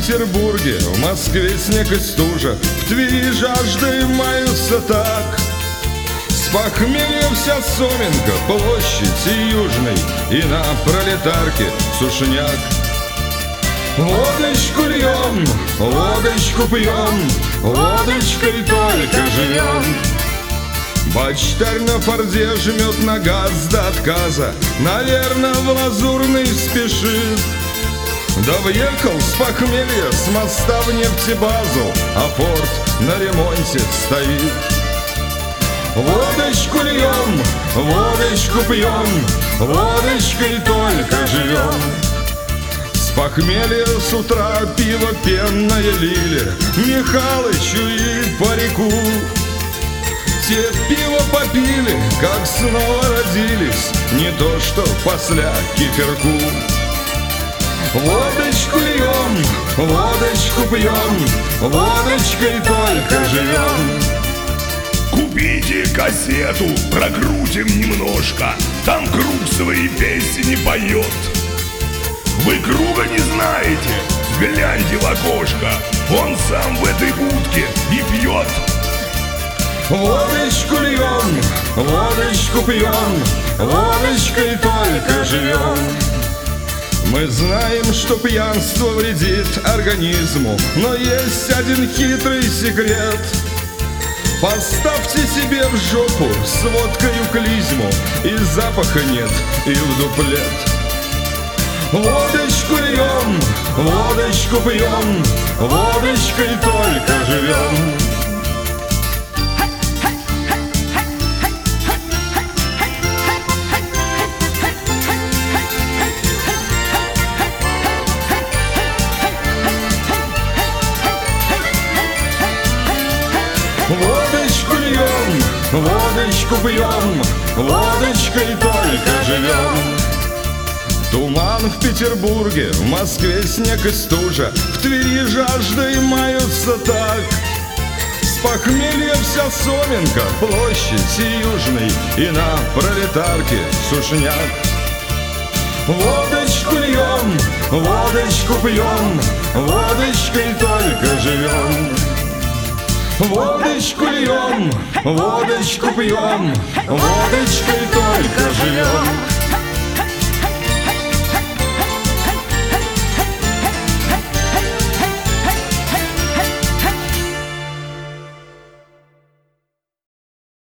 Петербурге, в Москве снег и стужа, в Твери жаждой маются так. С похмелья вся Соменка, площадь и Южной, и на Пролетарке сушняк. Водочку льем, водочку пьем, водочкой только живем. Бочтарь на форде жмет на газ до отказа, наверно, в Лазурный спешит. Да въехал с похмелья с моста в нефтебазу, а форт на ремонте стоит. Водочку льем, водочку пьем, водочкой только живем. С похмелья с утра пиво пенное лили Михалычу и парику. Те пиво попили, как снова родились, не то что после киферку. Водочку льем, водочку пьем, водочкой только живем. Купите кассету, прокрутим немножко, там Круг свои песни поет. Вы Круга не знаете? Гляньте в окошко, он сам в этой будке и пьет. Водочку льем, водочку пьем, водочкой только живем. Мы знаем, что пьянство вредит организму, но есть один хитрый секрет. Поставьте себе в жопу с водкою клизму, и запаха нет, и в дуплет. Водочку льем, водочку пьем, водочкой только живем. Водочку льем, водочку пьем, водочкой только живем. Туман в Петербурге, в Москве снег и стужа, в Твери жаждой маются так. С похмелья вся Соменка, площадь и Южной, и на Пролетарке сушняк. Водочку льем, водочку пьем, водочкой только живем. Водочку льем, водочку пьем, водочкой только живем.